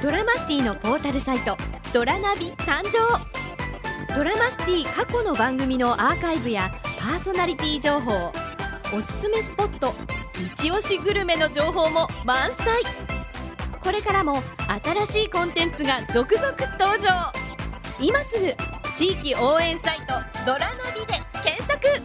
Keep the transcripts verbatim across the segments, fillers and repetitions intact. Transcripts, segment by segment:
ドラマシティのポータルサイトドラナビ誕生。ドラマシティ過去の番組のアーカイブやパーソナリティ情報、おすすめスポット、一押しグルメの情報も満載。これからも新しいコンテンツが続々登場。今すぐ地域応援サイトドラナビで検索。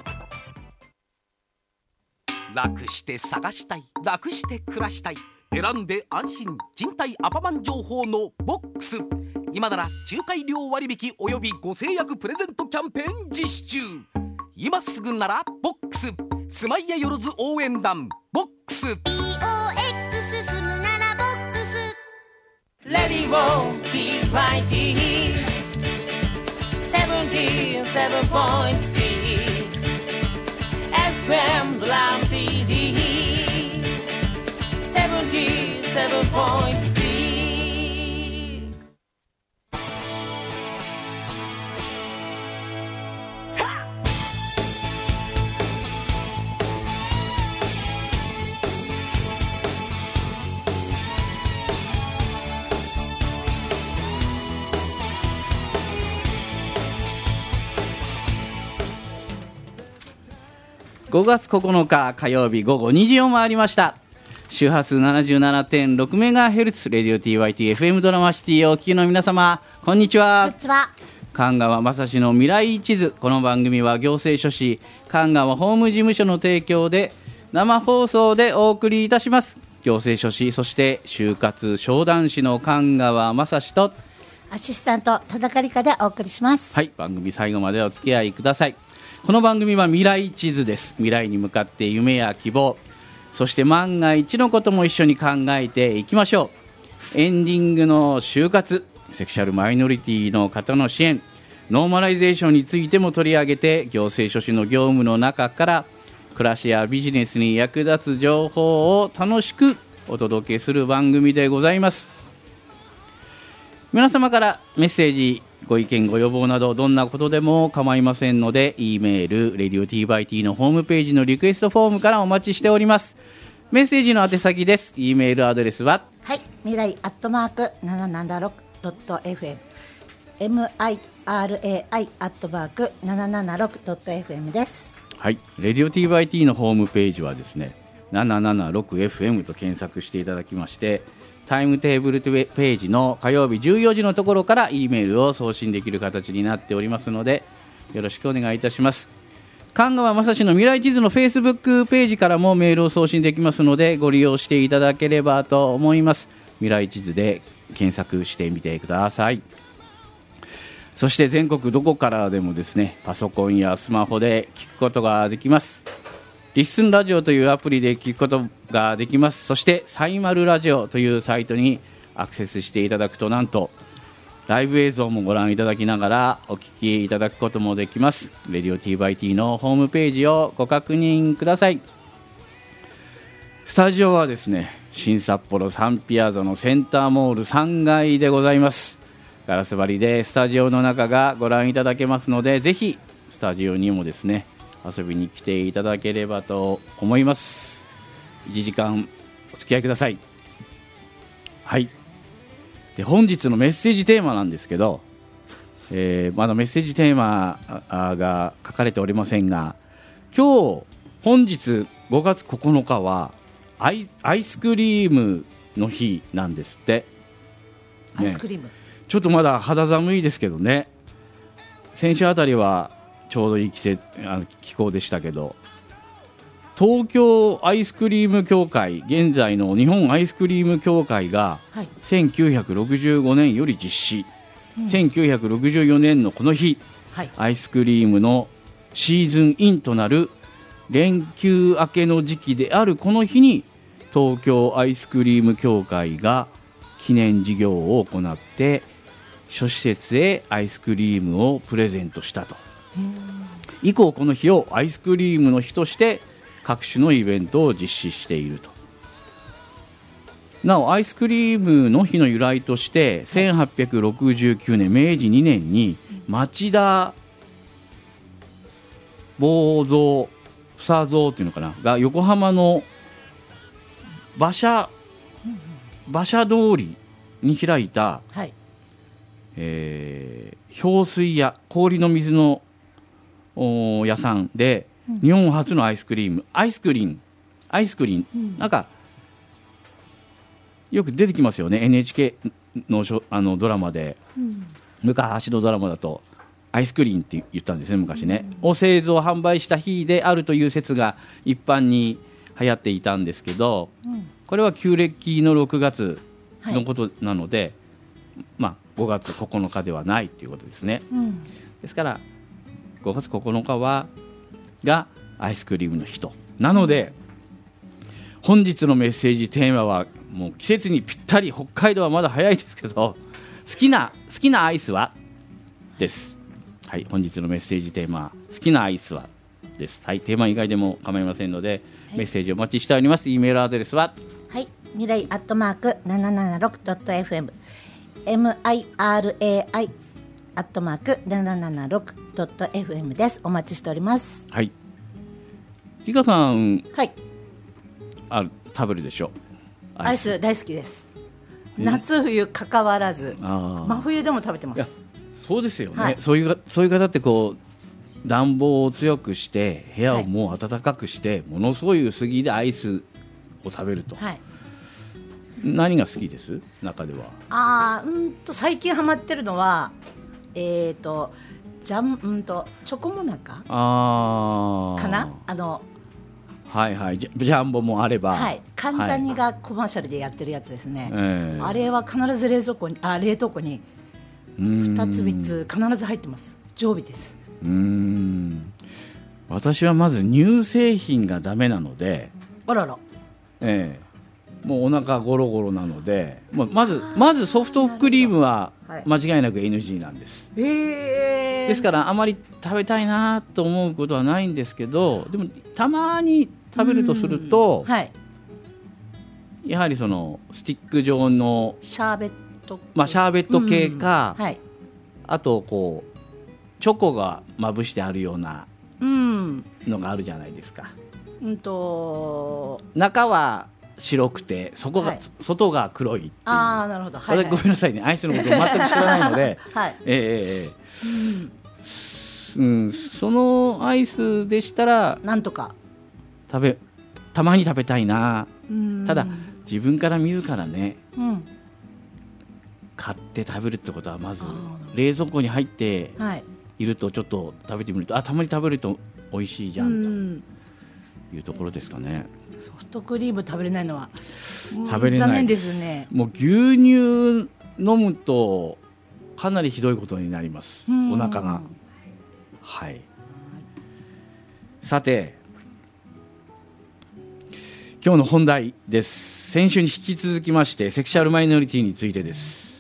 楽して探したい、楽して暮らしたい、選んで安心、賃貸アパマン情報のボックス。今なら仲介料割引およびご制約プレゼントキャンペーン実施中。今すぐならボックス、スマイヤよろず応援団ボックス。 ビーオーエックス 住むならボックス。 レディオ ティーワイティー セブンティーセブンポイントシックス エフエム ドラム シーディー セブンティーセブンポイントシックス。 ごがつここのか火曜日午後にじを回りました。周波数 ななじゅうななてんろくメガヘルツ レディオ ティーワイティーエフエム ドラマシティをお聞きの皆様、こんにちは。 こんにちは。 神川雅史の未来地図。この番組は行政書士神川法務事務所の提供で生放送でお送りいたします。行政書士、そして就活商談士の神川雅史とアシスタント田中理香でお送りします。 はい、番組最後までお付き合いください。この番組は未来地図です。未来に向かって夢や希望、そして万が一のことも一緒に考えていきましょう。エンディングの就活、セクシャルマイノリティの方の支援、ノーマライゼーションについても取り上げて、行政書士の業務の中から暮らしやビジネスに役立つ情報を楽しくお届けする番組でございます。皆様からメッセージ、ご意見ご要望などどんなことでも構いませんので、 E メール レディオ ティーバイティー のホームページのリクエストフォームからお待ちしております。メッセージの宛先です。 E メールアドレスは、 はい、未来アットマーク ななななろくドットエフエム エムアイアールエーアイ アットマーク ななななろくドットエフエム です。 はい、レディオ ティーバイティー のホームページはですね ななななろくエフエム と検索していただきまして、タイムテーブルページの火曜日じゅうよじのところから E メールを送信できる形になっておりますので、よろしくお願いいたします。神川雅史の未来地図の Facebook ページからもメールを送信できますので、ご利用していただければと思います。未来地図で検索してみてください。そして全国どこからでもですね、パソコンやスマホで聞くことができます。リッスンラジオというアプリで聞くことができます。そしてサイマルラジオというサイトにアクセスしていただくと、なんとライブ映像もご覧いただきながらお聞きいただくこともできます。レディオ ティーバイティー のホームページをご確認ください。スタジオはですね、新札幌サンピアザのセンターモールさんがいでございます。ガラス張りでスタジオの中がご覧いただけますので、ぜひスタジオにもですね遊びに来ていただければと思います。いちじかんお付き合いください。はい。で、本日のメッセージテーマなんですけど、えー、まだメッセージテーマが書かれておりませんが、今日本日ごがつここのかはアイ、アイスクリームの日なんですって、ね、 アイスクリーム、 ちょっとまだ肌寒いですけどね。先週あたりはちょうどいい季節、あの気候でしたけど、東京アイスクリーム協会、現在の日本アイスクリーム協会がせんきゅうひゃくろくじゅうごねんより実施、うん、せんきゅうひゃくろくじゅうよねんのこの日、はい、アイスクリームのシーズンインとなる連休明けの時期であるこの日に、東京アイスクリーム協会が記念事業を行って諸施設へアイスクリームをプレゼントしたと。以降この日をアイスクリームの日として各種のイベントを実施していると。なおアイスクリームの日の由来としてせんはっぴゃくろくじゅうきゅうねんめいじにねんに町田坊蔵房蔵っていうのかなが横浜の馬車馬車通りに開いた、 はいえー氷水屋、氷の水のお屋さんで、うん、日本初のアイスクリーム、アイスクリーンアイスクリーン、うん、なんかよく出てきますよね、 エヌエイチケー の, あのドラマで、うん、昔のドラマだとアイスクリーンって言ったんですね、昔ね、うん、を製造販売した日であるという説が一般に流行っていたんですけど、うん、これは旧暦のろくがつのことなので、はい、まあ、ごがつここのかではないということですね、うん、ですからごがつここのかはがアイスクリームの日となので、本日のメッセージテーマはもう季節にぴったり、北海道はまだ早いですけど、好きな好きなアイスはです。はい、本日のメッセージテーマ、好きなアイスはです。はい、テーマ以外でも構いませんので、はい、メッセージお待ちしております。 E メールアドレスは、 はい、未来アットマーク ななななろくドットエフエム ミライ アットマーク ななななろくドットエフエム です。お待ちしております。 はい、リカさん、 はい、 あ食べるでしょ。 アイス、アイス大好きです。夏冬関わらず真冬でも食べてます。 そうですよね、 はい、 そういうそういう方ってこう暖房を強くして部屋をもう暖かくして、はい、ものすごい薄着でアイスを食べると、はい、何が好きです？中では。 あうんと最近ハマってるのはえーとジャンうんとチョコモナカあかな、あのはいはい、ジャンボもあれば、 はい、関ジャニがコマーシャルでやってるやつですね、 はい、 あれは必ず冷蔵庫にあ冷凍庫にふたつみっつ必ず入ってます。常備です。 うーん、私はまず乳製品がダメなので、 あらら、 ええ、もうお腹ゴロゴロなので、もうまずまずソフトクリームは間違いなく エヌジー なんです、 はい、えー、 ですからあまり食べたいなと思うことはないんですけど、でもたまに食べるとすると、 はい、 やはりそのスティック状のシャーベット、 まあ、シャーベット系か、 はい、 あとこうチョコがまぶしてあるようなのがあるじゃないですか、 うん、と中は白くてそこが、はい、外が黒いっていう。 あー、なるほど、はいはい、 ごめんなさいね、アイスのことを全く知らないので、 はい、 えーうん、そのアイスでしたらなんとか食べたまに食べたいな。 うん、 ただ自分から自らね、 うん、 買って食べるってことはまず冷蔵庫に入っているとちょっと食べてみると、あ、たまに食べると美味しいじゃんというところですかね。 ソフトクリーム食べれないのは食べれない、 残念ですね。 もう牛乳飲むとかなりひどいことになります、お腹が。はい、さて今日の本題です。先週に引き続きましてセクシャルマイノリティについてです。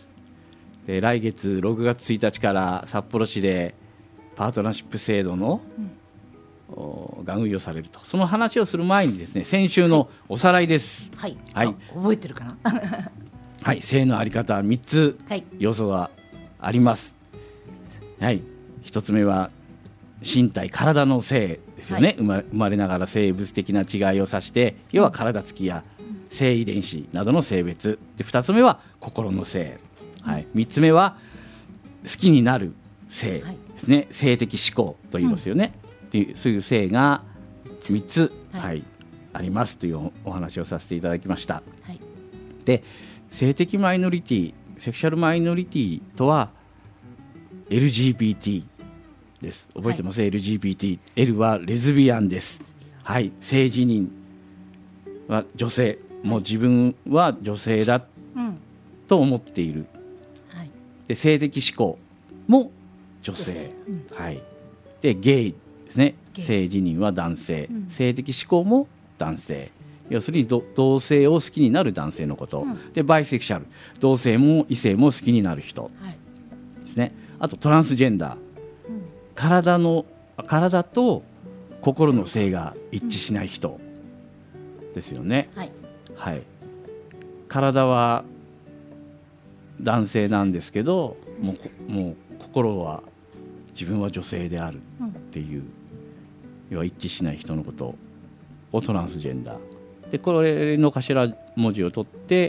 で、来月ろくがつついたちから札幌市でパートナーシップ制度の、うん、が運用されると。その話をする前にですね、先週のおさらいです。 はい、 はい、 覚えてるかなはい、性のあり方はみっつ要素があります、はい、ひとつめは身体、体の性ですよね、はい、生, ま生まれながら生物的な違いを指して、要は体つきや性遺伝子などの性別で、ふたつめは心の性、はい、みっつめは好きになる性ですね、はい、性的指向と言いますよね、うん、っていうそういう性がみっつ、はいはい、ありますというお話をさせていただきました、はい、で、性的マイノリティ、セクシャルマイノリティとは エルジービーティー です。覚えてます、はい、エルジービーティー、 L はレズビアンです、はい、性自認は女性、もう自分は女性だと思っている、はい、で、性的指向も女性、女性、うん、はい、でゲイですね、性自認は男性、うん、性的指向も男性、要するに同性を好きになる男性のこと、うん、でバイセクシャル、同性も異性も好きになる人ですね、はい、あとトランスジェンダー、うん、体の体と心の性が一致しない人ですよね、うん、はいはい、体は男性なんですけど、もう、もう心は自分は女性であるっていう、うん、要は一致しない人のことをトランスジェンダーで、これの頭文字を取って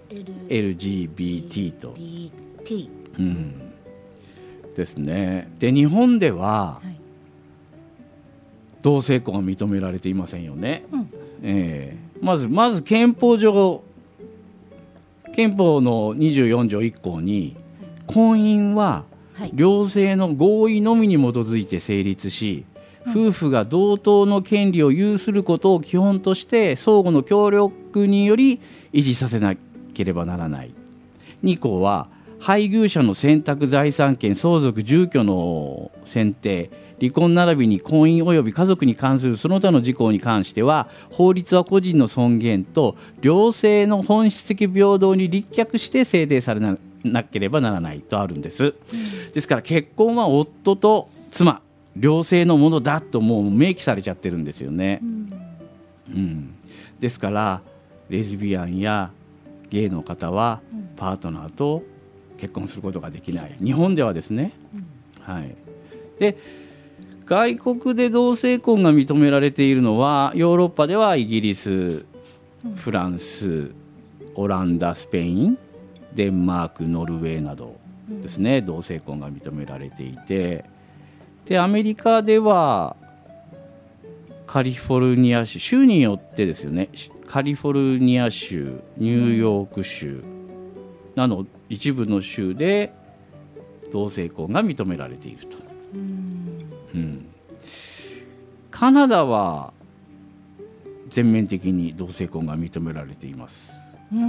エルジービーティー と、 ビーティー、 うん、ですね。で日本では、はい、同性婚は認められていませんよね、うんえー、まずまず憲法上憲法のにじゅうよん条いっ項に婚姻は両性の合意のみに基づいて成立し、夫婦が同等の権利を有することを基本として相互の協力により維持させなければならない。に項は配偶者の選択財産権相続住居の選定離婚並びに婚姻及び家族に関するその他の事項に関しては法律は個人の尊厳と両性の本質的平等に立脚して制定され な, なければならないとあるんです、うん、ですから結婚は夫と妻両性のものだともう明記されちゃってるんですよね、うんうん、ですからレズビアンやゲイの方はパートナーと結婚することができない、日本ではですね、うんはい、で外国で同性婚が認められているのはヨーロッパではイギリス、フランス、オランダ、スペイン、デンマーク、ノルウェーなどですね、同性婚が認められていて、でアメリカではカリフォルニア州、州によってですよね、カリフォルニア州、ニューヨーク州など一部の州で同性婚が認められていると、うんうん、カナダは全面的に同性婚が認められています、うんうん、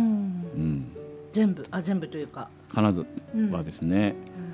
全部あ全部というかカナダはですね、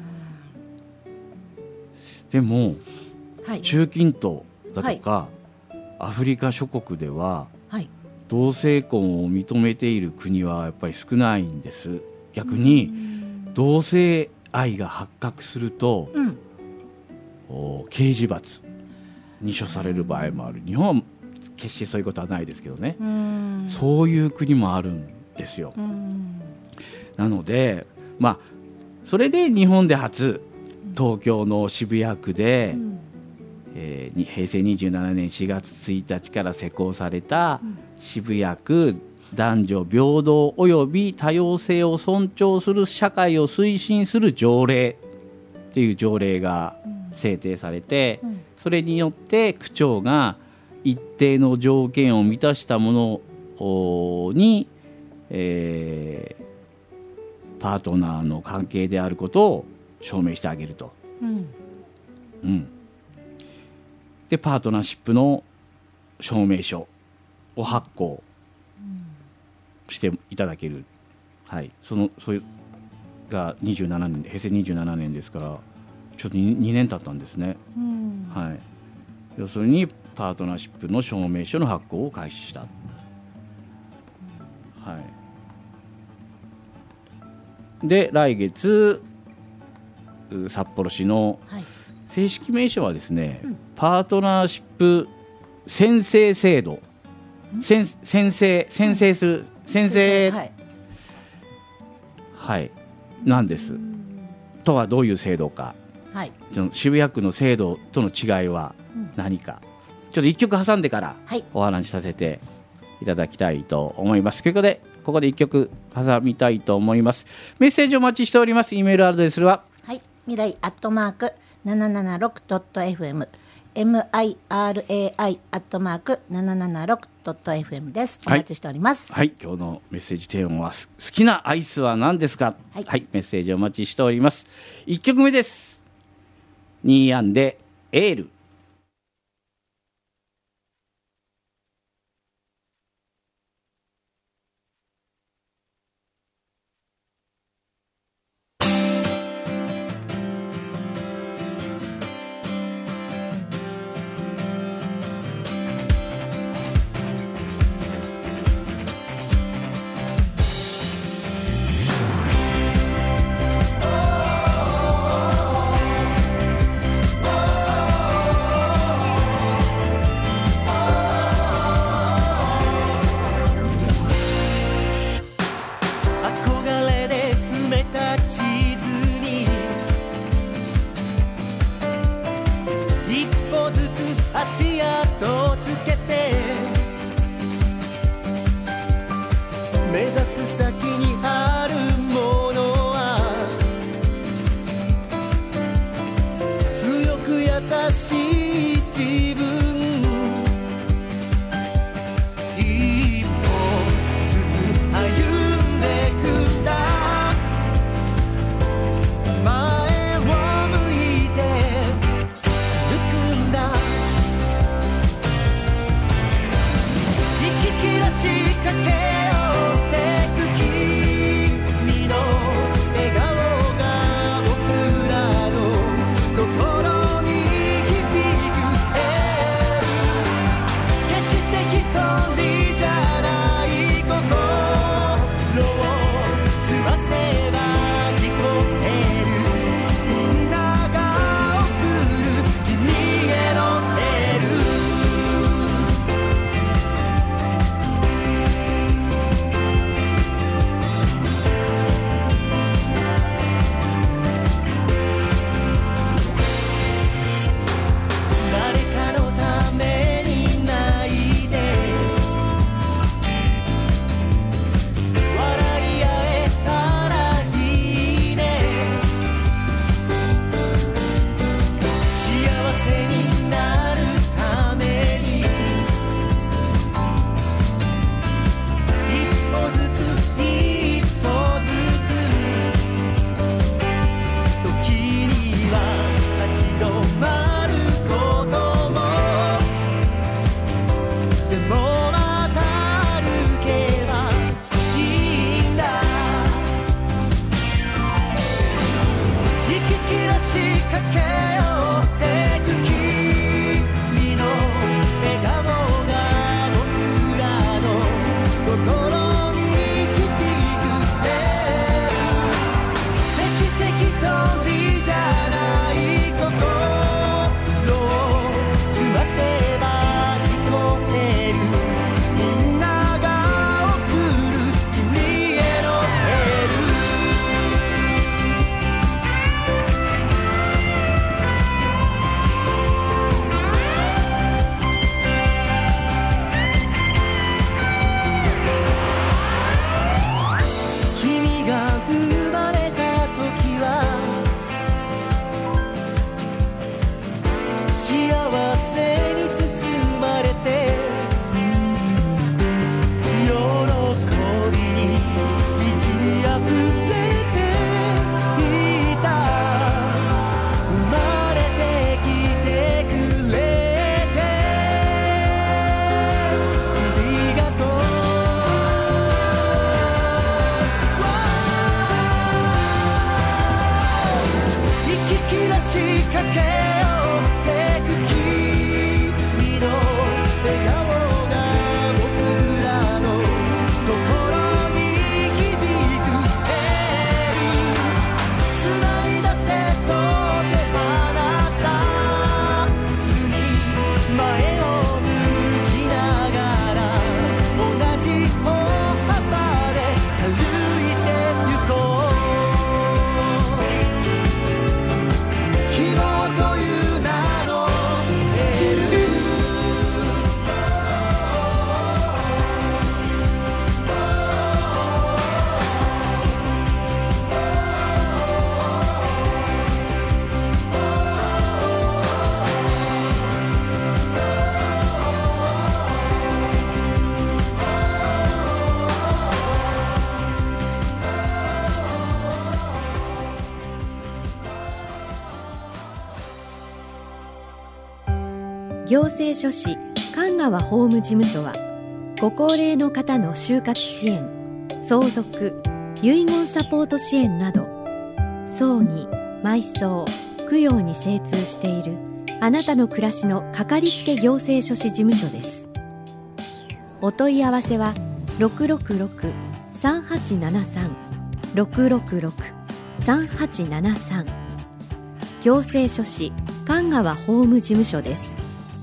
うん、でも、はい、中近東だとか、はい、アフリカ諸国では、はい、同性婚を認めている国はやっぱり少ないんです。逆に同性愛が発覚すると、うん、刑事罰に処される場合もある。日本は決してそういうことはないですけどね、うんそういう国もあるんですよ。うんなので、まあ、それで日本で初東京の渋谷区で、うんえー、平成にじゅうななねんしがつついたちから施行された渋谷区男女平等および多様性を尊重する社会を推進する条例っていう条例が制定されて、うんうん、それによって区長が一定の条件を満たしたものに、えー、パートナーの関係であることを証明してあげると、うんうん、でパートナーシップの証明書を発行していただける、はい、そのそれがにじゅうななねんで平成にじゅうななねんですからちょっと 2, にねん経ったんですね、うんはい、要するにパートナーシップの証明書の発行を開始した、はい、で来月札幌市の正式名称はですね、はい、パートナーシップ宣誓制度、宣誓宣誓する宣誓、はいはい、なんです。とはどういう制度か、はい、その渋谷区の制度との違いは何か、うん、ちょっといっきょく挟んでからお話しさせていただきたいと思います。ということでここでいっきょく挟みたいと思います。メッセージお待ちしております。イメールアドレスは、 はい、未来アットマーク ななななろくドットエフエムエムアイアールエーアイ アットマーク ななななろくドットエフエム です。お待ちしております。 はい、はい、今日のメッセージテーマは好きなアイスは何ですか、はいはい、メッセージお待ちしております。いっきょくめです。ニーアンでエール。 目指す先にけよってく君の笑顔が僕らの心に響く決して一人じゃない心を澄ませば聞こえるみんなが送る君へのエール誰かのために泣いて笑い合えたらいいね幸せになるために一歩ずつ一歩ずつ時には立ち止まることもでもまた歩けばいいんだ息切らしかけよってく君の笑顔が僕らの心に響く決して一人じゃない心を澄ませば聞こえるみんなが送る君へのエール君が生まれた時は幸せに包まれて喜びに満ち溢れていた生まれてきてくれてありがとう息切らしかけよってく君の笑顔が僕らの心に響く繋いだ手と手離さずに前を向きながら同じ歩幅で歩いて行こう希望という名のエール行政書士神川法務事務所はご高齢の方の就活支援、相続、遺言サポート支援など葬儀、埋葬、供養に精通しているあなたの暮らしのかかりつけ行政書士事務所です。お問い合わせは ろくろくろく さんはちななさん ろくろくろく さんはちななさん行政書士神川法務事務所です。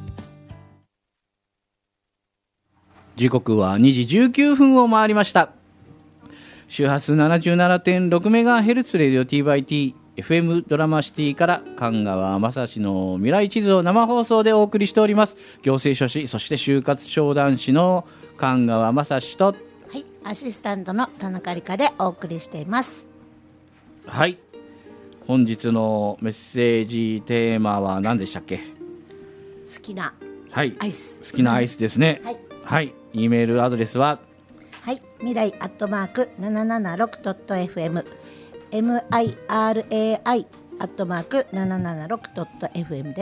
時刻はにじじゅうきゅうふんを回りました。周波数 ななじゅうななてんろくメガヘルツ レディオ ティーバイティーエフエム ドラマシティから神川雅史の未来地図を生放送でお送りしております。行政書士そして就活相談士の神川雅史と、 はい、アシスタントの田中理香でお送りしています。 はい、本日のメッセージテーマは何でしたっけ？ 好きなはい、 アイス、 好きなアイスですね。 はい、 はい、E メールアドレスははい、未来アットマーク ななななろくドットエフエム エムアイアールエーアイ アットマーク ななななろくドットエフエム です。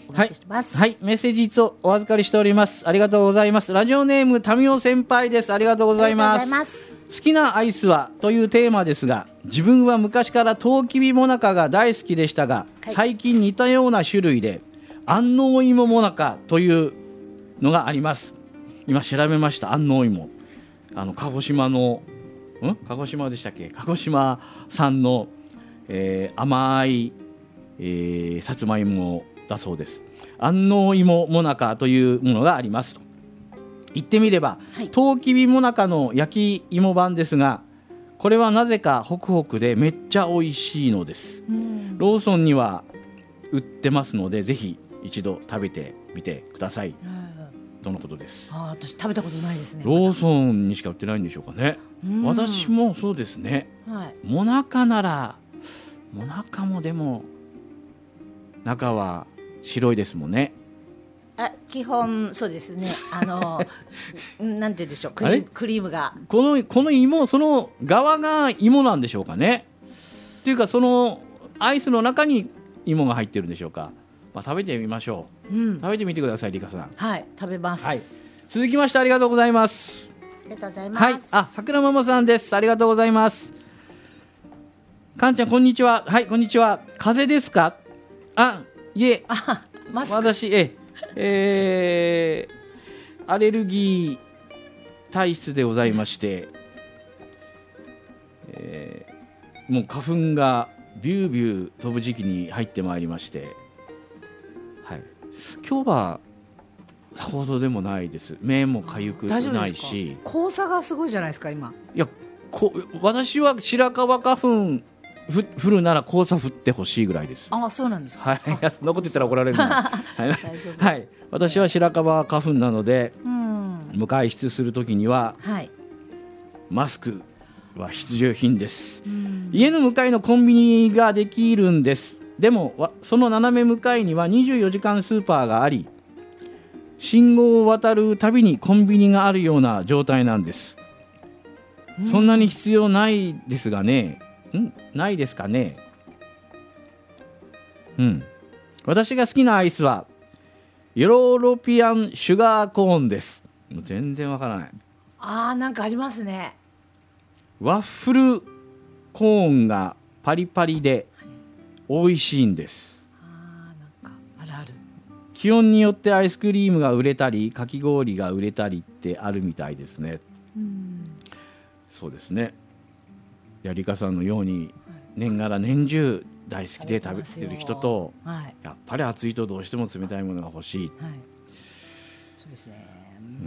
お待ちしてます。 はい、メッセージいつお預かりしております。ありがとうございます。ラジオネームタミオ先輩です。ありがとうございます。 ありがとうございます。 好きなアイスはというテーマですが、自分は昔からトウキビモナカが大好きでしたが、 はい、 最近似たような種類で安納芋モナカというのがあります。今調べました。安納芋、あの鹿児島のん鹿児島でしたっけ、鹿児島産の、えー、甘い、えー、さつまいもだそうです。安納芋モナカというものがありますと。言ってみれば、はい、トウキビモナカの焼き芋版ですが、これはなぜかホクホクでめっちゃ美味しいのです。ローソンには売ってますので、ぜひ一度食べてみてくださいとのことです。 あ、私食べたことないですね。 ローソンにしか売ってないんでしょうかね。私もそうですね、はい、モナカならモナカもでも中は白いですもんね。 あ、基本そうですね。あのなんて言うんでしょう、クリーム、クリームがこのこの芋、その側が芋なんでしょうかね。っていうか、そのアイスの中に芋が入ってるんでしょうか。まあ、食べてみましょう、うん、食べてみてください、リカさん。 はい、食べます、 はい、続きましてありがとうございます。 ありがとうございます。 はい、あ、桜ママさんです。ありがとうございます。かんちゃん、こんにちは。はい、こんにちは。風邪ですか。あ、いえ、 あ、マスク。 私ええー、アレルギー体質でございまして、えー、もう花粉がビュービュー飛ぶ時期に入ってまいりまして、はい、今日はさほどでもないです。目もかゆくないし、 黄砂がすごいじゃないですか今。 いや、こ私は白樺花粉ふ降るなら黄砂降ってほしいぐらいです。 ああ、そうなんですか。 はい、そんなこと言ったら怒られるなはい、はい、私は白樺花粉なので、うん、無外出するときには、はい、マスクは必需品です、うん、家の向かいのコンビニができるんです。でもその斜め向かいにはにじゅうよじかんスーパーがあり、信号を渡るたびにコンビニがあるような状態なんです、うん、そんなに必要ないですがね。んないですかね。うん。私が好きなアイスはヨーロピアンシュガーコーンです。もう全然わからない。 あー、なんかありますね。 ワッフルコーンがパリパリで美味しいんです。 あー、なんかあるある。 気温によってアイスクリームが売れたりかき氷が売れたりってあるみたいですね。うん、そうですね。やりかさんのように年がら年中大好きで食べてる人と、はい、やっぱり暑いとどうしても冷たいものが欲しい、はい、 そうですね。うん、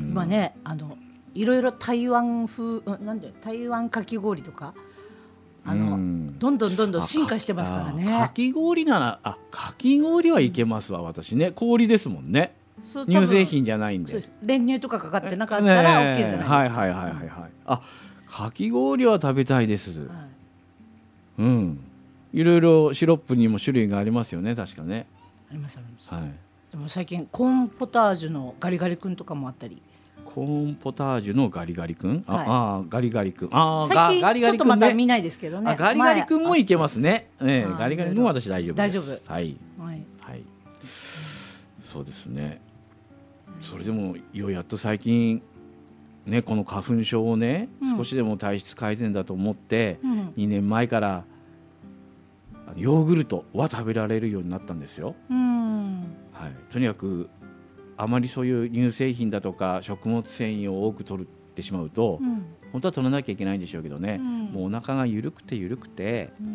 今ね、あのいろいろ台湾風、なんで台湾かき氷とか、あのどんどんどんどん進化してますからね。 かき氷なら、あ、かき氷はいけますわ、私ね。氷ですもんね。乳製品じゃないんで。そうです。 練乳とかかかってなかったら OK じゃないですか。 はいはいはいはいはい。あ、かき氷は食べたいです、はい、うん、いろいろシロップにも種類がありますよね。確かね。 ありますあります、 はい、 でも最近コーンポタージュのガリガリ君とかもあったり。 コーンポタージュのガリガリ君、 はい、 ああガリガリ君、ああ最近ちょっとまた見ないですけどね。 あガリガリ君もいけますね、ね、ガリガリ君も私大丈夫です。 大丈夫、 はい、はいはい、そうですね。それでもようやっと最近ね、この花粉症をね、うん、少しでも体質改善だと思って、うん、にねんまえからヨーグルトは食べられるようになったんですよ、うんはい、とにかくあまりそういう乳製品だとか食物繊維を多く取ってしまうと、うん、本当は取らなきゃいけないんでしょうけどね、うん、もうお腹が緩くて緩くて、うん、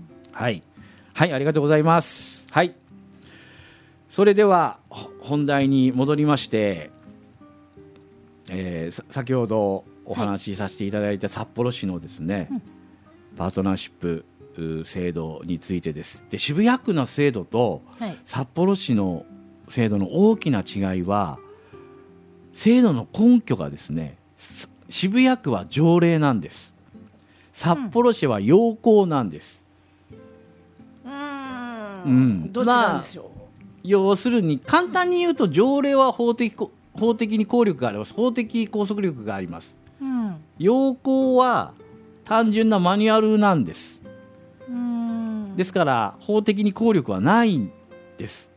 はい、はい、ありがとうございます。はい、それでは本題に戻りまして、えー、先ほどお話しさせていただいた札幌市のですね、はい、パートナーシップ制度についてです。で、渋谷区の制度と札幌市の制度の大きな違いは、制度の根拠がですね、渋谷区は条例なんです。札幌市は要項なんです。 うーん、うん、どっちなんでしょう、まあ、 要するに簡単に言うと、条例は法的法的に効力があります。法的拘束力があります、うん、要項は単純なマニュアルなんです。うーん、ですから法的に効力はないんです。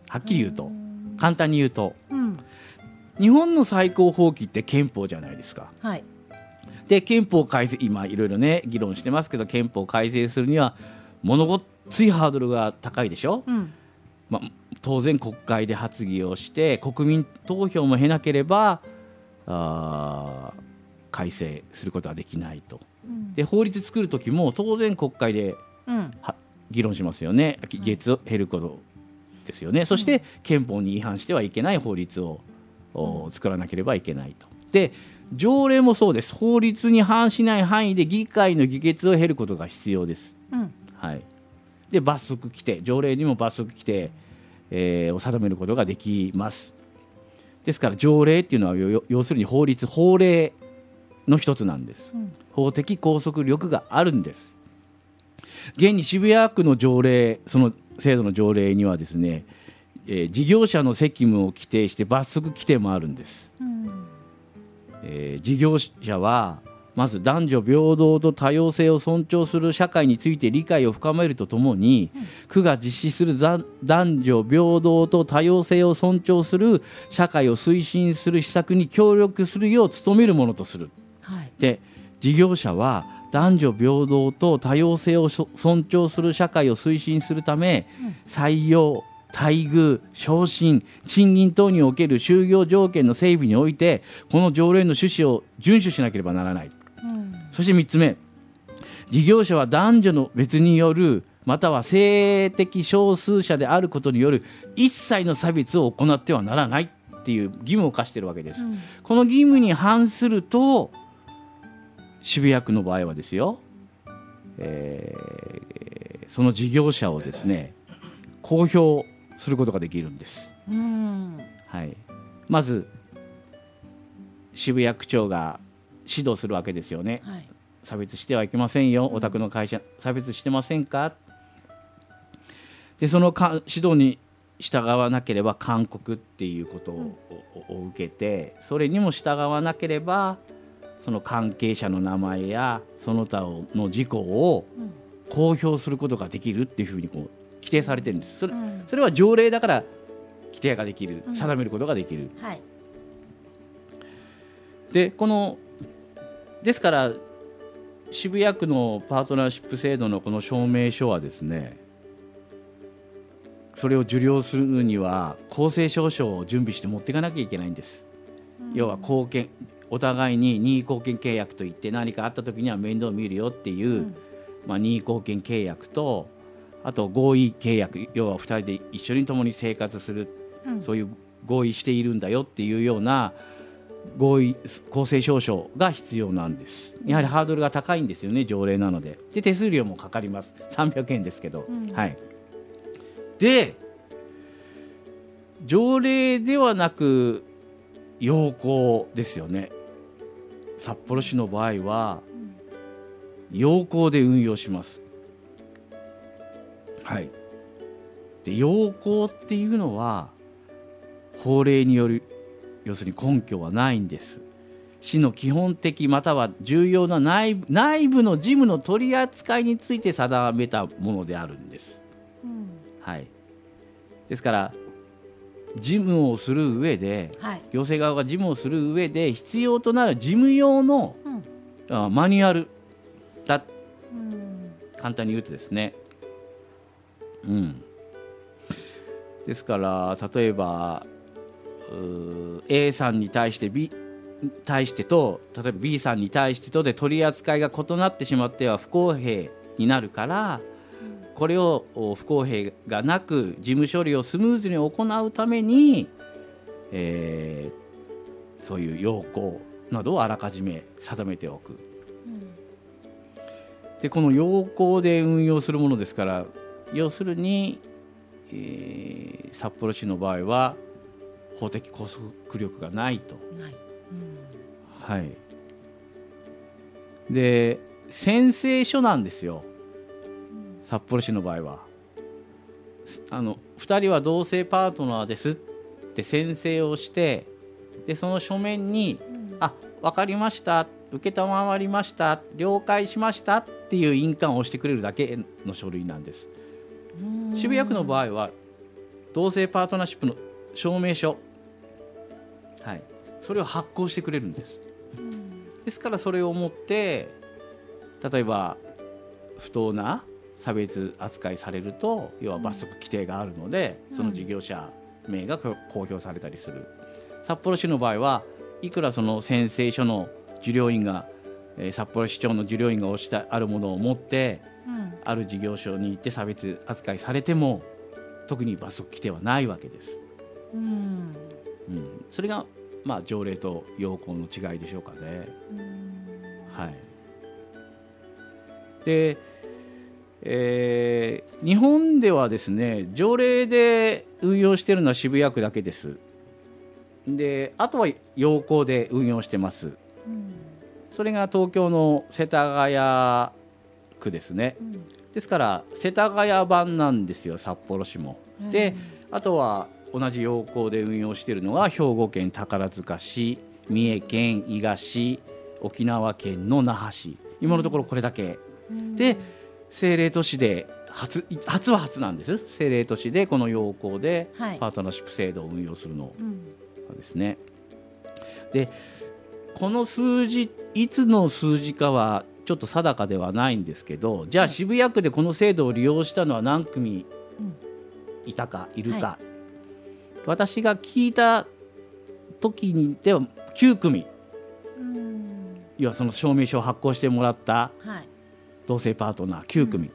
はっきり言うと、簡単に言うと、 うん、 日本の最高法規って憲法じゃないですか。 はい、 で憲法改正、今いろいろね議論してますけど、憲法改正するにはものごっついハードルが高いでしょ、うんまあ、当然国会で発議をして国民投票も経なければあ改正することはできないと、うん、で法律作るときも当然国会で、うん、議論しますよね。月を減ることですよね、うん、そして憲法に違反してはいけない法律を、うん、作らなければいけないと。で条例もそうです。法律に反しない範囲で議会の議決を経ることが必要です、うんはい、で罰則規定、条例にも罰則規定、えー、を定めることができます。ですから条例っていうのは要するに法律、法令の一つなんです、うん、法的拘束力があるんです。現に渋谷区の条例、その制度の条例にはですね、えー、事業者の責務を規定して罰則規定もあるんです、うんえー、事業者はまず男女平等と多様性を尊重する社会について理解を深めるとともに、うん、区が実施する男女平等と多様性を尊重する社会を推進する施策に協力するよう努めるものとする、はい、で事業者は男女平等と多様性を尊重する社会を推進するため、うん、採用、待遇、昇進、賃金等における就業条件の整備においてこの条例の趣旨を遵守しなければならない、うん、そしてみっつめ、事業者は男女の別によるまたは性的少数者であることによる一切の差別を行ってはならないっていう義務を課しているわけです、うん、この義務に反すると渋谷区の場合はですよ、えー、その事業者をですね公表することができるんです、うんはい、まず渋谷区長が指導するわけですよね、はい、差別してはいけませんよ、お宅の会社差別してませんか。でそのか指導に従わなければ勧告っていうことを、うん、を受けて、それにも従わなければその関係者の名前やその他の事項を公表することができるっていうふうにこう規定されてるんです。それ、うん、それは条例だから規定ができる、定めることができる、うんはい、でこのですから渋谷区のパートナーシップ制度のこの証明書はですね、それを受領するには公正証書を準備して持っていかなきゃいけないんです、うん、要は貢献、お互いに任意貢献契約といって何かあった時には面倒を見るよっていう、うんまあ、任意貢献契約と、あと合意契約、要はふたりで一緒に共に生活する、うん、そういう合意しているんだよっていうような合意公正証書が必要なんです。やはりハードルが高いんですよね、条例なので。で手数料もかかります。さんびゃくえんですけど、うんはい、で条例ではなく要項ですよね。札幌市の場合は要項で運用します、はい、で要項っていうのは法令による要するに根拠はないんです。市の基本的または重要な内部、内部の事務の取り扱いについて定めたものであるんです、うんはい、ですから事務をする上で、はい、行政側が事務をする上で必要となる事務用の、うん、マニュアルだ、うん、簡単に言うとですね、うん、ですから例えばA さんに対して B 対してと例えば B さんに対してとで取り扱いが異なってしまっては不公平になるから、うん、これを不公平がなく事務処理をスムーズに行うために、えー、そういう要項などをあらかじめ定めておく、うん、でこの要項で運用するものですから、要するに、えー、札幌市の場合は法的拘束力がないと、ない、うんはい、で宣誓書なんですよ、うん、札幌市の場合はあのふたりは同性パートナーですって宣誓をして、でその書面に、うん、あ分かりました、承りました、了解しましたっていう印鑑を押してくれるだけの書類なんです。渋谷区の場合は同性パートナーシップの証明書、はい、それを発行してくれるんです、うん、ですからそれを持って例えば不当な差別扱いされると要は罰則規定があるので、うん、その事業者名が公表されたりする。札幌市の場合はいくらその宣誓書の受領員が、えー、札幌市長の受領員が押してあるものを持って、うん、ある事業所に行って差別扱いされても特に罰則規定はないわけです、うんうん、それが、まあ、条例と要項の違いでしょうかね、うん、はい。で、えー、日本ではですね条例で運用しているのは渋谷区だけです。であとは要項で運用してます、うん、それが東京の世田谷区ですね、うん、ですから世田谷版なんですよ札幌市も、うん、であとは同じ要項で運用しているのが兵庫県宝塚市、三重県伊賀市、沖縄県の那覇市、今のところこれだけ、うん、で政令都市で 初, 初は初なんです。政令都市でこの要項でパートナーシップ制度を運用するの、はい、うんですね。でこの数字いつの数字かはちょっと定かではないんですけど、じゃあ渋谷区でこの制度を利用したのは何組いたか、いるか、はい、私が聞いた時にではきゅう組、うん、要はその証明書を発行してもらった同性パートナーきゅう組、うん、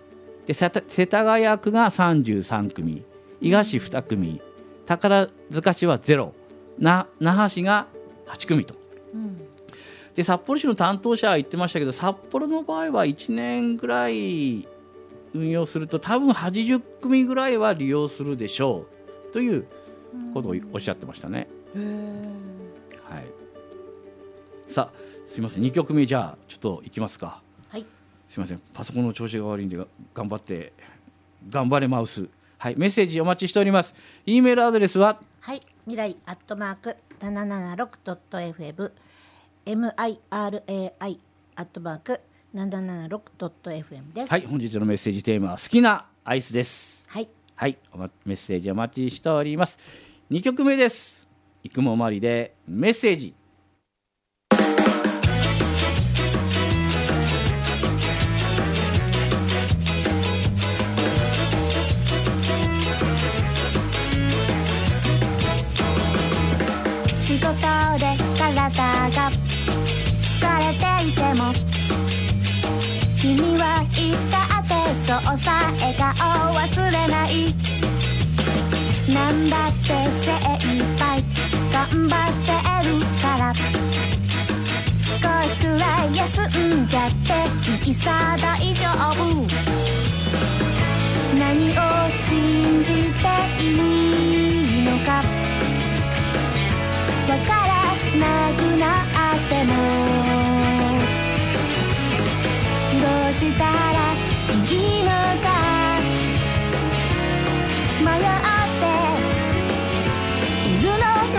で世田谷区がさんじゅうさん組、伊賀市に組、宝塚市はゼロ、な那覇市がはち組と、うん、で札幌市の担当者は言ってましたけど札幌の場合はいちねんぐらい運用すると多分はちじゅう組ぐらいは利用するでしょうということをおっしゃってましたね、うん、はい、さあすいませんに曲目じゃあちょっといきますか、はい、すいませんパソコンの調子が悪いんで頑張って頑張れマウス、はい、メッセージお待ちしております。 E メールアドレスははい、未来アットマーク ななななろくドットエフエム ミライ アットマーク ななななろくドットエフエム です。 はい、本日のメッセージテーマは好きなアイスです。 はい、 はい、メッセージお待ちしております。に曲目です。生駒まりでメッセージ。 仕事で体が疲れていても君はいつだってそうさ笑顔忘れない、なんだって精一杯頑張ってるから少しくらい休んじゃっていいさ大丈夫、何を信じていいのかわからなくなってもどうしたらいいのか迷っているのな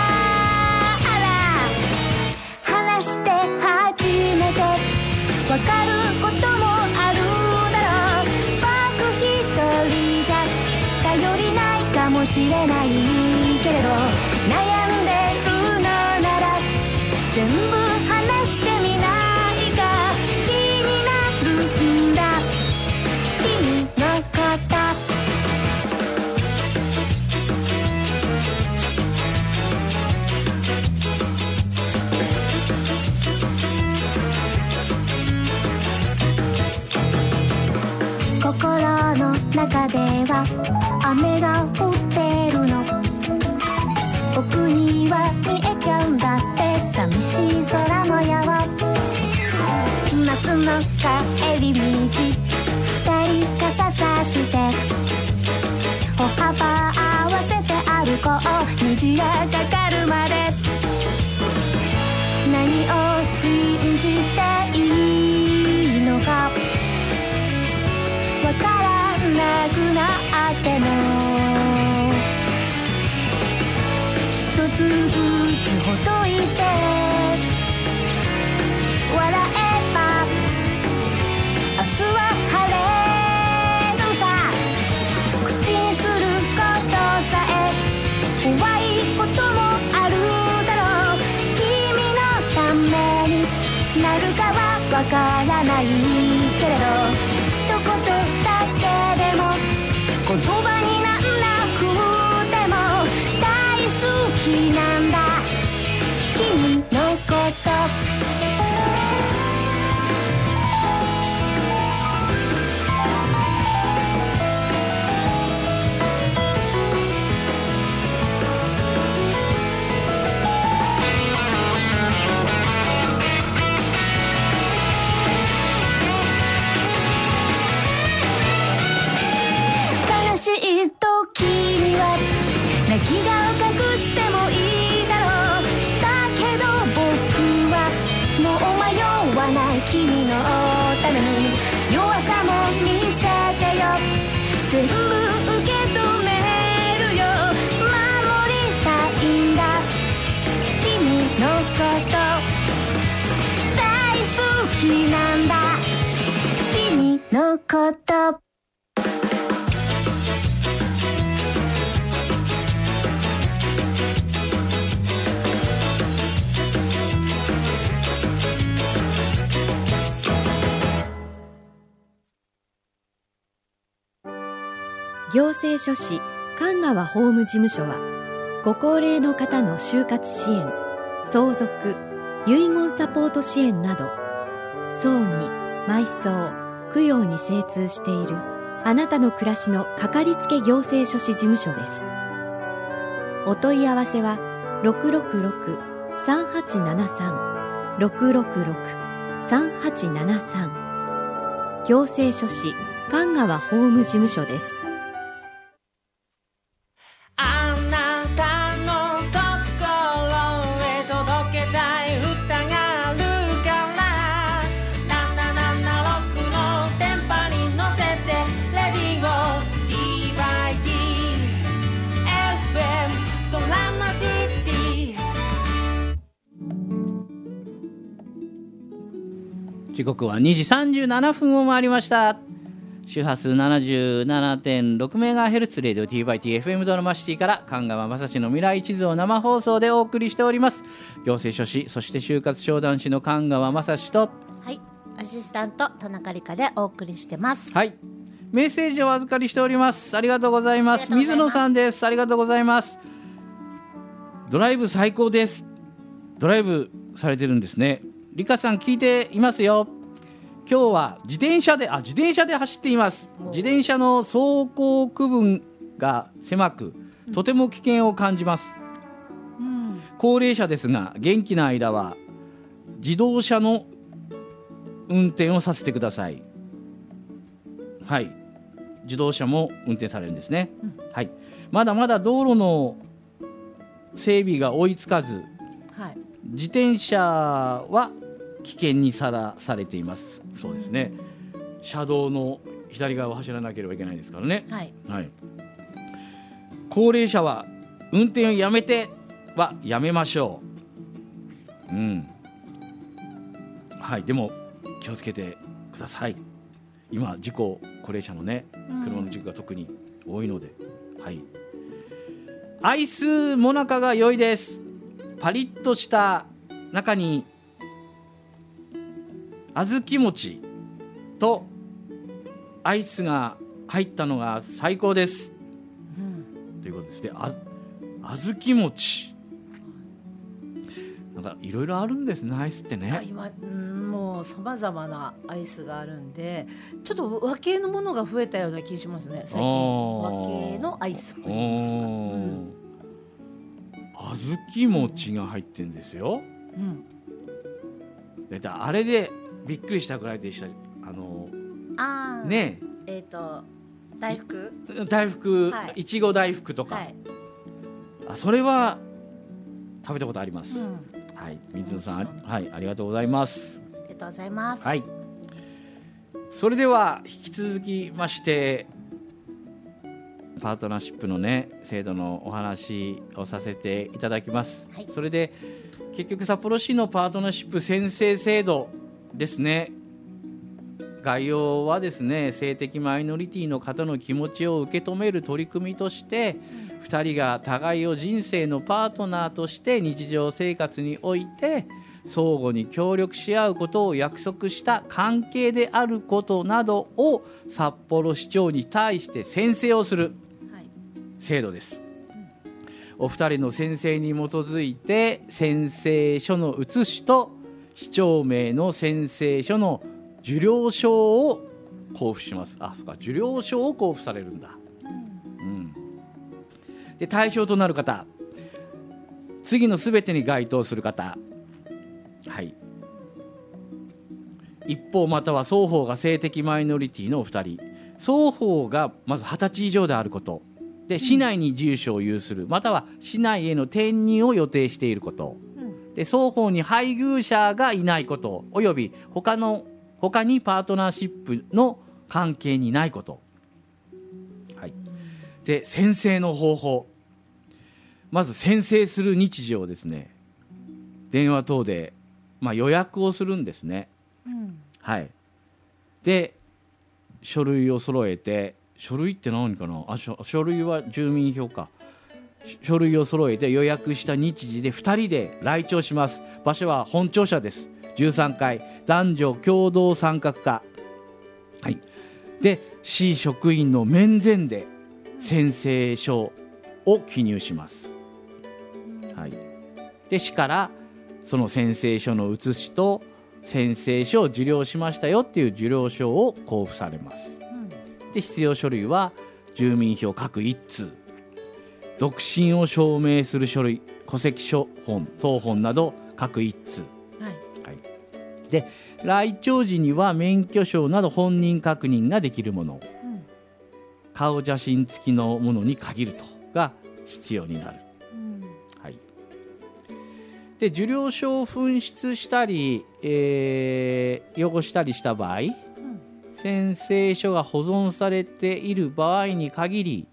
ら話して初めてわかることもあるだろう、僕一人じゃ頼りないかもしれないけれど悩んで全部話してみないか、気になるんだ君のこと、心の中では雨が降ってるの、僕には見えちゃうんだって寂しい空模様、夏の帰り道二人傘さして歩幅合わせて歩こう、虹がかかるまで何を信じていいのかわからなくなっても一つずつほどいて笑えば明日は晴れるさ、口にすることさるかはわからないけれど、一言だけでも言葉になんなくても大好きなんだ君のこと悲しい時には泣き顔隠してもいいだろう。だけど僕はもう迷わない君のために弱さも見せてよ。全部受け止めるよ。守りたいんだ君のこと大好きなんだ君のこと行政書士神川法務事務所はご高齢の方の就活支援、相続、遺言サポート支援など葬儀、埋葬、供養に精通しているあなたの暮らしのかかりつけ行政書士事務所です。お問い合わせは ろくろくろく さんはちななさん ろくろくろく さんはちななさん 行政書士神川法務事務所です。 あなたのところへ届けたい歌があるからななななろくの電波に乗せてレディオ ティーワイティー エフエム ドラマシティ。 時刻はにじさんじゅうななふんを回りました。周波数 ななじゅうななてんろくメガヘルツ レディオ ティーバイティーエフエム ドラマシティから神川雅史の未来地図を生放送でお送りしております。行政書士そして就活商談士の神川雅史と、 はい、アシスタント田中理香でお送りしてます。 はい、メッセージをお預かりしております。ありがとうございます。水野さんです。ありがとうございます。ドライブ最高です。ドライブされてるんですね。理香さん聞いていますよ。今日は自転車であ自転車で走っています。自転車の走行区分が狭くとても危険を感じます、うん、高齢者ですが元気な間は自動車の運転をさせてください。はい、自動車も運転されるんですね、うん、はい、まだまだ道路の整備が追いつかず、はい、自転車は危険にさらされています。そうですね、車道の左側を走らなければいけないですからね、はいはい、高齢者は運転をやめてはやめましょう。うん、はい、でも気をつけてください。今事故、高齢者のね車の事故が特に多いので、はい、アイスモナカが良いです。パリッとした中に小豆餅とアイスが入ったのが最高です、うん、ということですね。あ小豆餅なんかいろいろあるんですね、アイスってね。 今、うん、もうさまざまなアイスがあるんでちょっと和系のものが増えたような気がしますね最近。和系のアイス、うん、 小豆餅が入ってるんですよ、うん、だいたいあれでびっくりしたぐらいでした。あのあねえっ、ー、と大福大福、はい、いちご大福とか、はい、あそれは食べたことあります、うん、はい、水野さん、はい、ありがとうございます。 ありがとうございます、 はい、それでは引き続きましてパートナーシップのね制度のお話をさせていただきます、はい、それで結局札幌市のパートナーシップ宣誓制度ですね。概要はですね、性的マイノリティの方の気持ちを受け止める取り組みとして、うん、ふたりが互いを人生のパートナーとして日常生活において相互に協力し合うことを約束した関係であることなどを札幌市長に対して宣誓をする制度です。お二人の宣誓に基づいて宣誓書の写しと市長名の宣誓書の受領証を交付します。あ、そうか、受領証を交付されるんだ、うん、で対象となる方、次のすべてに該当する方、はい、一方または双方が性的マイノリティのお二人、双方がまずはたち以上であることで、市内に住所を有するまたは市内への転入を予定していること、で双方に配偶者がいないことおよび他の他にパートナーシップの関係にないこと、はい、で宣誓の方法、まず宣誓する日時をですね、電話等で、まあ、予約をするんですね、うんはい、で書類を揃えて、書類って何かなあ、書、書類は住民票か、書類を揃えて予約した日時でふたりで来庁します。場所は本庁舎です。じゅうさんかい男女共同参画課、はい、で市職員の面前で宣誓書を記入します、はい、で市からその宣誓書の写しと宣誓書を受領しましたよっていう受領証を交付されます。で必要書類は住民票各一通、独身を証明する書類、戸籍書本、謄本など各一通、はいはい、で来庁時には免許証など本人確認ができるもの、うん、顔写真付きのものに限るとが必要になる、うんはい、で受領証を紛失したり、えー、汚したりした場合、宣誓書が保存されている場合に限り、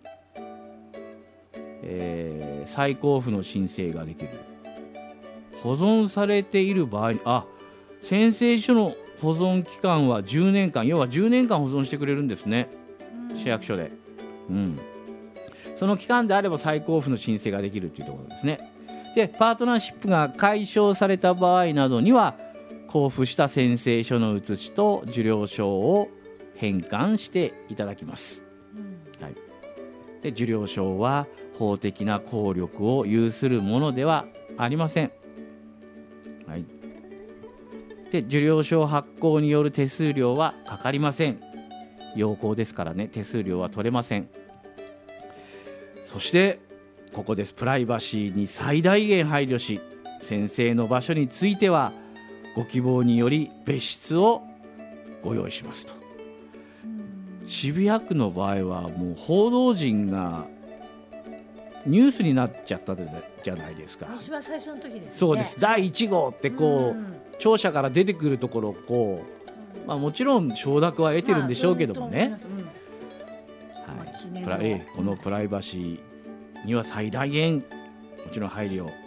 えー、再交付の申請ができる。保存されている場合に、あ、宣誓書の保存期間はじゅうねんかん、要はじゅうねんかん保存してくれるんですね、市役所で、うん、その期間であれば再交付の申請ができるというところですね。でパートナーシップが解消された場合などには交付した宣誓書の写しと受領証を返還していただきます、うんはい、で受領証は法的な効力を有するものではありません、はい、で受領証発行による手数料はかかりません。要項ですからね、手数料は取れません。そしてここです。プライバシーに最大限配慮し、宣誓の場所についてはご希望により別室をご用意しますと。渋谷区の場合はもう報道陣がニュースになっちゃったじゃないですか。 一番最初の時ですね。 そうです。だいいち号ってこう、うん、庁舎から出てくるところをこう、まあ、もちろん承諾は得てるんでしょうけどもね、まあうんはい、プラえこのプライバシーには最大限もちろん配慮、はい、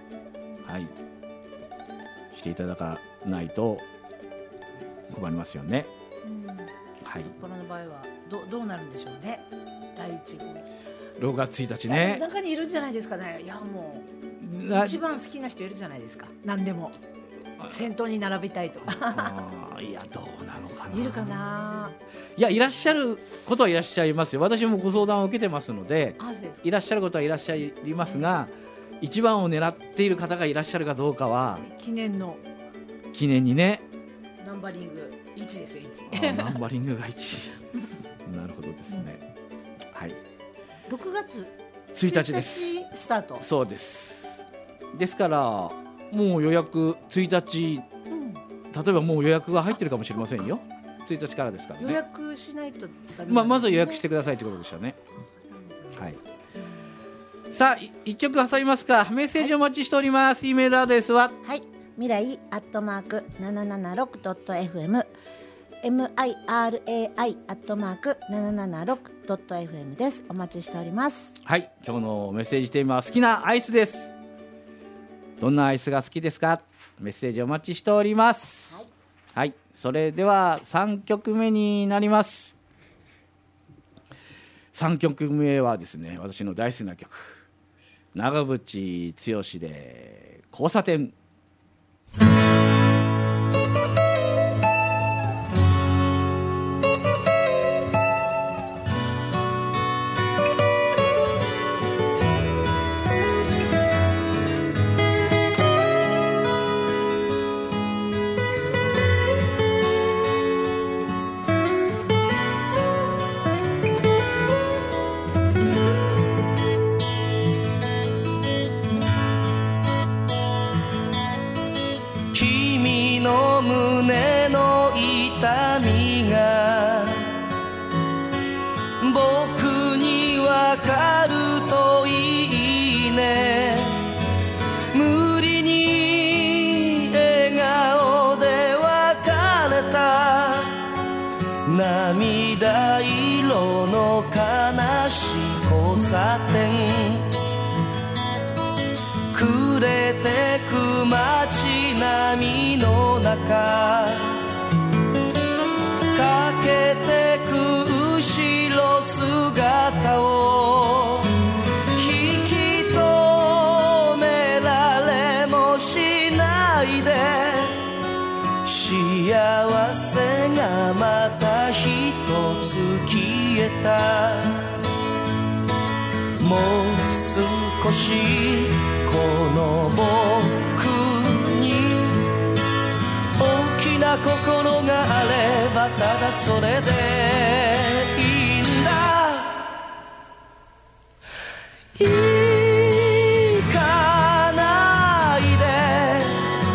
していただかないと困りますよね、うんはい、 札幌の場合は ど, どうなるんでしょうね。だいいち号ろくがつついたちね。 中にいるんじゃないですかね。いやもう一番好きな人いるじゃないですか。何でも先頭に並びたいとかあいやどうなのかな。 いるかな。 いやいらっしゃることはいらっしゃいますよ。私もご相談を受けてますので、 あそうですいらっしゃることはいらっしゃいますが、えー、一番を狙っている方がいらっしゃるかどうかは記念の記念にね。 ナンバリングいちですよ。いちナンバリングがいちなるほどですね、うん、はい。ろくがつついたちですスタート。 そうです。ですからもう予約ついたち、うん、例えばもう予約が入ってるかもしれませんよ。ついたちからですからね。 予約しないとダメなんですね。 まあ、まず予約してくださいということでしたね、はい、さあいっきょく挟みますか。メッセージお待ちしております、はい、E メールアドレスははい未来アットマーク ななななろくドットエフエム ミライ アットマーク ななななろくドットエフエム です。お待ちしております。 はい、今日のメッセージテーマは好きなアイスです。どんなアイスが好きですか。メッセージお待ちしております。はい、はい、それではさんきょくめになります。さんきょくめはですね、私の大好きな曲、長渕剛で交差点。 君の胸の痛みが僕にわかるといいね。無理に笑顔で別れた涙色の悲しい交差点、暮れてく街並みの中、かけてく後ろ姿を引き止められもしないで、幸せがまた一つ消えた。もう少しこの僕に大きな心があれば、ただそれでいいんだ。行かないで、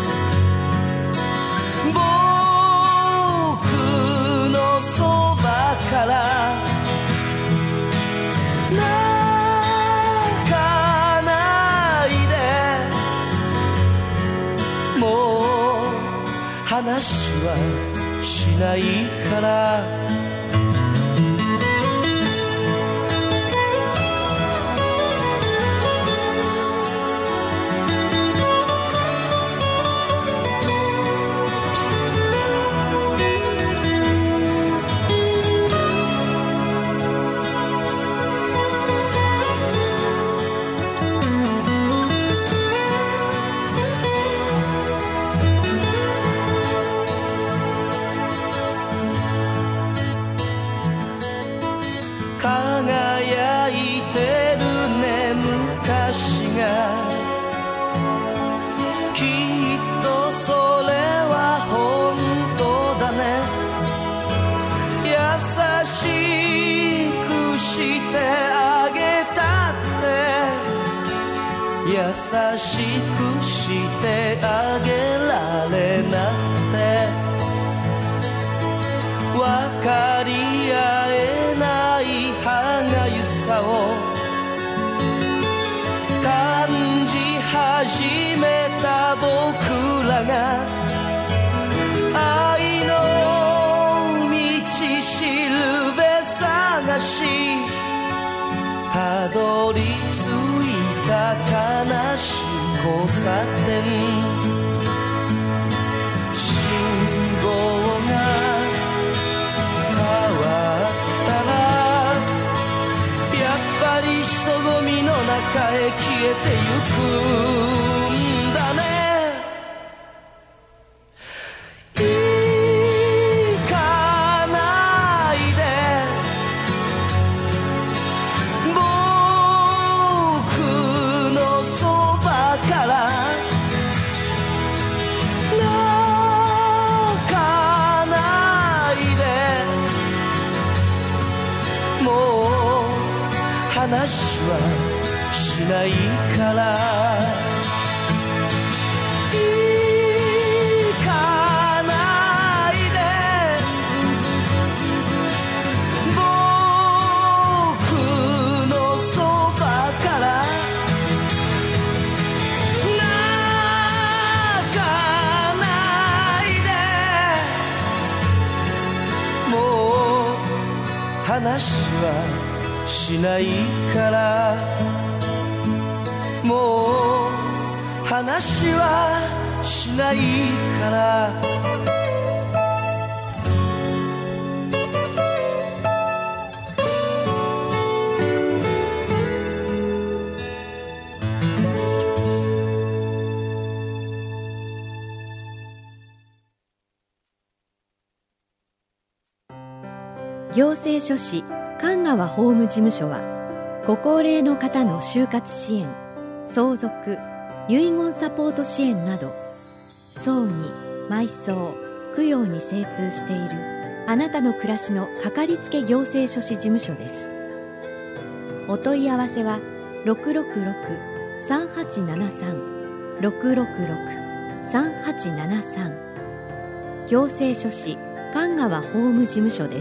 僕のそばから話はしないから。輝いてるね昔が、きっとそれは本当だね。優しくしてあげたくて、優しくしてあげられなくて、分かり合えない歯がゆさを感じ始めた僕らが、愛の道しるべ探し、たどり着いた悲しい交差点、信号が人混みの中へ消えてゆくんだね。行かないで、僕のそばから泣かないで、もう話はしないから。行かないで、僕のそばから泣かないで、もう話はしないから。もう話はしないから。 行政書士神川法務事務所はご高齢の方の就活支援、相続、遺言サポート支援など葬儀、埋葬、供養に精通しているあなたの暮らしのかかりつけ行政書士事務所です。お問い合わせは ろくろくろく さんはちななさん ろくろくろく さんはちななさん 行政書士神川法務事務所です。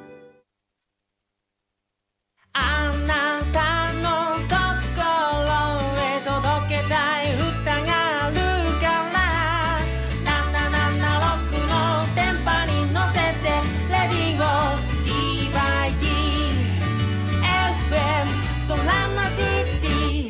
あなたのところへ届けたい歌があるからななななろくの電波に乗せてレディオ ティーワイティー エフエム ドラマシティ。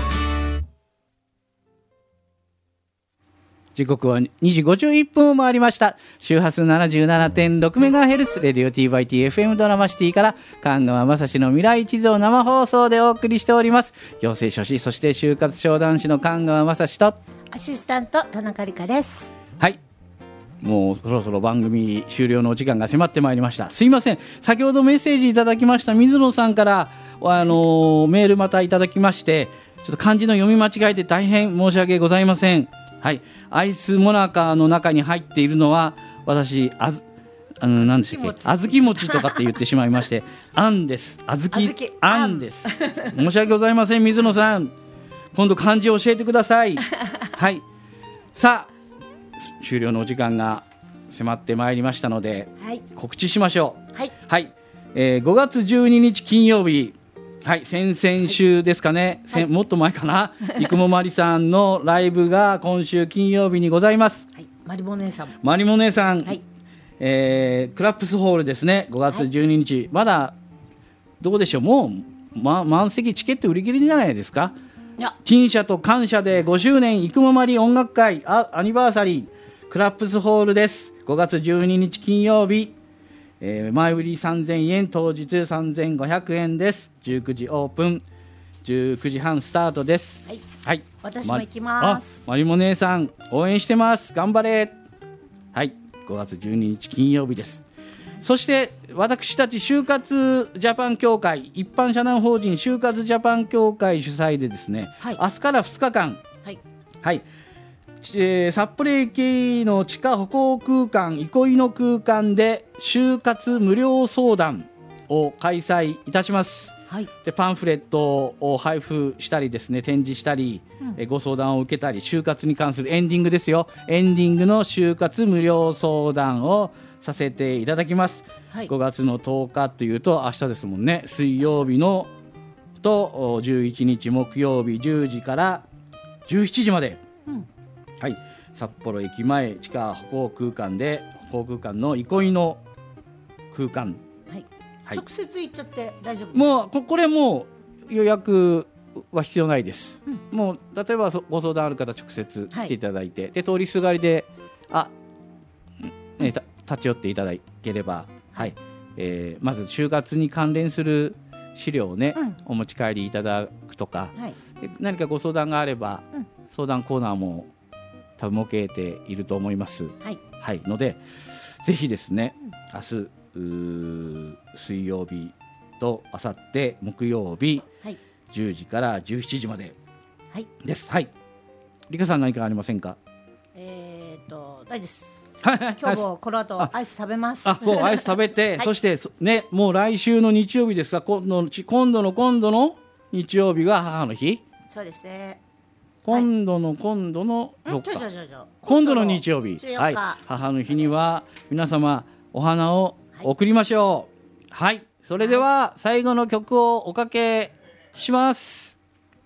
時刻はにじごじゅういっぷんを回りました。周波数 ななじゅうななてんろくメガヘルツ レディオ ティーバイティー エフエム ドラマシティから神川雅史の未来地図を生放送でお送りしております。行政書士、そして就活商談士の神川雅史とアシスタント田中理香です。 はい、もうそろそろ番組終了のお時間が迫ってまいりました。すいません、先ほどメッセージいただきました水野さんからあのメールまたいただきまして、ちょっと漢字の読み間違えて大変申し訳ございません。はい、アイスモナカの中に入っているのは私あずあの何でしたっけ、あずき餅とかって言ってしまいましてあんです。あずきあんです。申し訳ございません。水野さん、今度漢字を教えてください。はい、さあ終了のお時間が迫ってまいりましたので、はい、告知しましょう。はい、はい、えー、ごがつじゅうににち金曜日、はい、先々週ですかね、はい、もっと前かな生駒まりさんのライブが今週金曜日にございます。 はい、マリモ姉さんマリモ姉さん、はい、えー、クラップスホールですね。ごがつじゅうににち、はい、まだどうでしょう、もう、ま、満席チケット売り切れじゃないですか。陳謝と感謝でごしゅうねん生駒まり音楽会アニバーサリークラップスホールです。ごがつじゅうににち金曜日、えー、前売りさんぜんえん、当日さんぜんごひゃくえんです。じゅうくじオープン、じゅうくじはんスタートです。はい、はい、 私も行きます。 まりも姉さん応援してます。頑張れ。はい、ごがつじゅうににち金曜日です。そして私たち就活ジャパン協会、一般社団法人就活ジャパン協会主催でですね、はい、明日からふつかかん、はいはい、えー、札幌駅の地下歩行空間、憩いの空間で就活無料相談を開催いたします。はい、でパンフレットを配布したりですね、展示したり、うん、えご相談を受けたり、就活に関するエンディングですよ、エンディングの就活無料相談をさせていただきます。はい、ごがつのとおかというと明日ですもんね。水曜日のとじゅういちにち木曜日じゅうじからじゅうしちじまで、うん、はい、札幌駅前地下歩行空間で歩行空間の憩いの空間、 はいはい、直接行っちゃって大丈夫ですか？ もう こ, これもう予約は必要ないです。うん、もう例えばご相談ある方直接来ていただいて、はい、で通りすがりであ、ね、た立ち寄っていただければ、はい、えー、まず就活に関連する資料をね、うん、お持ち帰りいただくとか、はい、で何かご相談があれば、うん、相談コーナーも多分設けていると思います。はいはい、のでぜひですね、うん、明日水曜日とあさって木曜日、はい、じゅうじからじゅうしちじまでです。はい、理香さん何かありませんか？ えーと大丈夫です。今日もこの後アイス食べます。 あ、そうアイス食べて、はい、そしてね、もう来週の日曜日ですが、今度の今度の今度の日曜日が母の日。 そうですね。 今度の今度の、はい、今度の日曜日、はい、母の日には皆様お花を贈りましょう。はい、はい、それでは最後の曲をおかけします。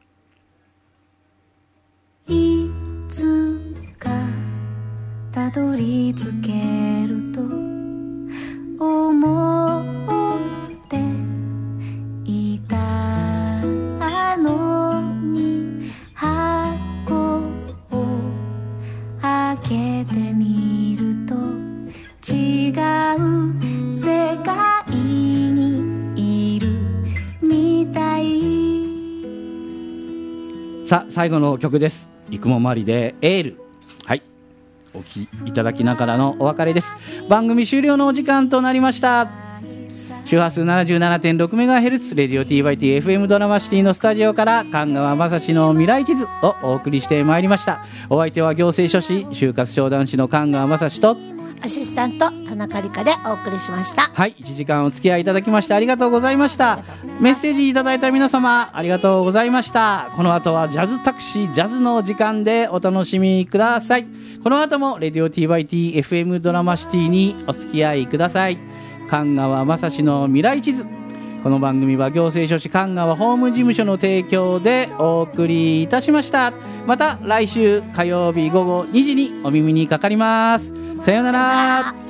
いつかたどり着けると思っていたのに、箱を開けてみると違う世界にいるみたい。 さあ最後の曲です。生駒まりでエール。お聴きいただきながらのお別れです。番組終了のお時間となりました。 周波数 ななじゅうななてんろくメガヘルツ レディオ ティーワイティーエフエム ドラマシティのスタジオから神川雅史の未来地図をお送りしてまいりました。お相手は行政書士就活商談士の神川雅史とアシスタント田中理香でお送りしました。 はい、いちじかんお付き合いいただきましてありがとうございました。メッセージいただいた皆様ありがとうございました。この後はジャズタクシージャズの時間でお楽しみください。この後もレディオ ティーワイティーエフエム ドラマシティにお付き合いください。神川雅史の未来地図。この番組は行政書士神川法務事務所の提供でお送りいたしました。また来週火曜日午後にじにお耳にかかります。さようなら。